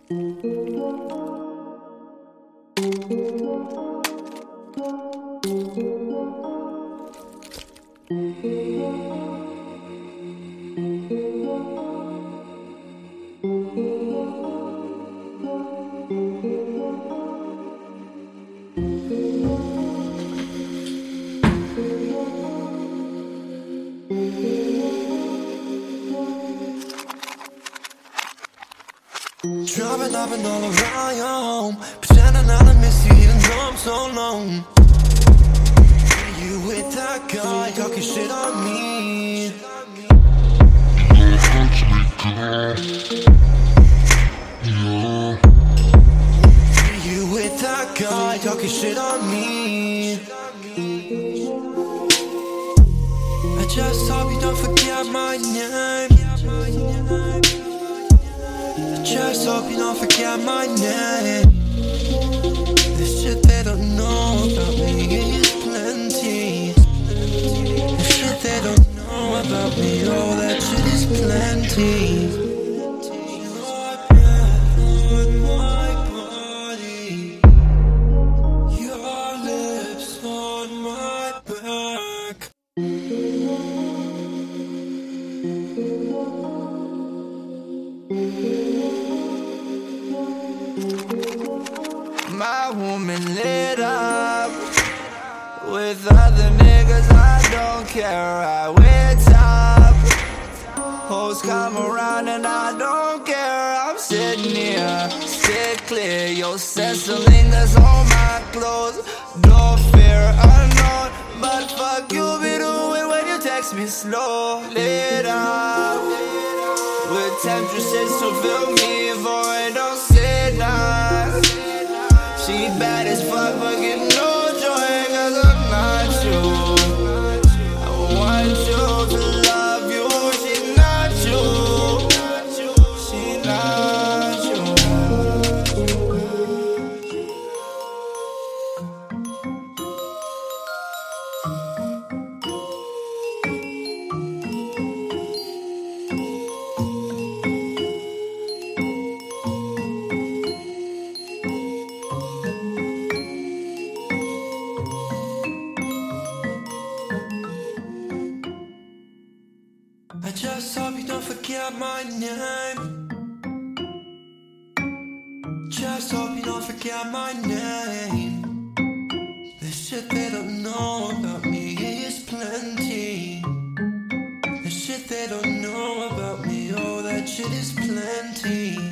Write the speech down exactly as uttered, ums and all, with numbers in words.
Driving up and all around your home, pretending I done miss you even though I'm so alone. You with that guy talking shit on me. Don't hurt me, girl. Yeah. You with that guy talking shit on me. I just hope you don't forget my name. Just hope you don't forget my name. The shit they don't know about me is plenty. The shit they don't know about me, oh, that shit is plenty. Your breath on my body, your lips on my back. My woman lit up with other niggas, I don't care, I wear top. Hoes come around and I don't care, I'm sitting here, stay clear. Your sense of lingers on my clothes, no fear, unknown. But fuck you be doing when you text me slow. Lit up with temptresses to fill me void, don't say nothing. She bad as fuck, but give no joy, cause I'm not you. I want you to love you, she not you. She not you. I just hope you don't forget my name. Just hope you don't forget my name. The shit they don't know about me is plenty. The shit they don't know about me, oh, that shit is plenty.